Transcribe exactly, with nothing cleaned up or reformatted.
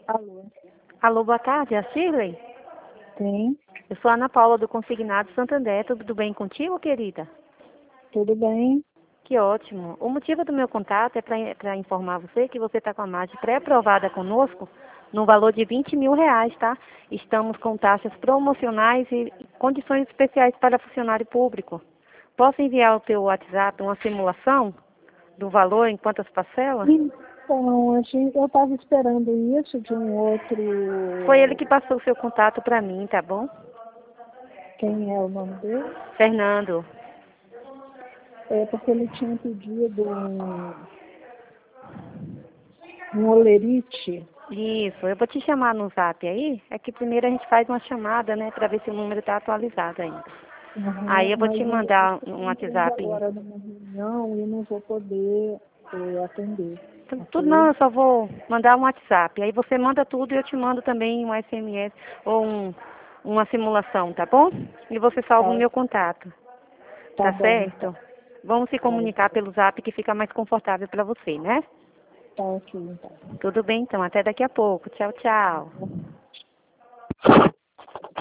Alô? Alô, boa tarde, é a Shirley? Sim, Eu sou a Ana Paula do Consignado Santander. Tudo bem contigo, querida? tudo bem? Que ótimo. O motivo do meu contato é para informar você que você está com a margem pré-aprovada conosco no valor de vinte mil reais, tá? Estamos com taxas promocionais e condições especiais para funcionário público. Posso enviar ao teu WhatsApp uma simulação do valor em quantas parcelas? Então, a gente, eu estava esperando isso de um Foi ele outro. que passou o seu contato para mim, tá bom? Quem é o nome dele? Fernando. É porque ele tinha pedido um, um olerite. Isso, eu vou te chamar no zap aí. É que primeiro a gente faz uma chamada, né, para ver se o número está atualizado ainda. Aí Uhum, eu vou te mas eu eu mandar estou um entrando WhatsApp. agora numa reunião e não vou poder eh, atender, Tu- Tudo não, ok? eu só vou mandar um WhatsApp. Aí você manda tudo e eu te mando também um S M S ou um, uma simulação, tá bom? E você salva o Tá, meu contato, tá tá bom, então. certo? Vamos se Tá, comunicar pelo zap que fica mais confortável para você, né? tá ok, então. Tudo bem, então. Até daqui a pouco. Tchau, tchau. Tá bom.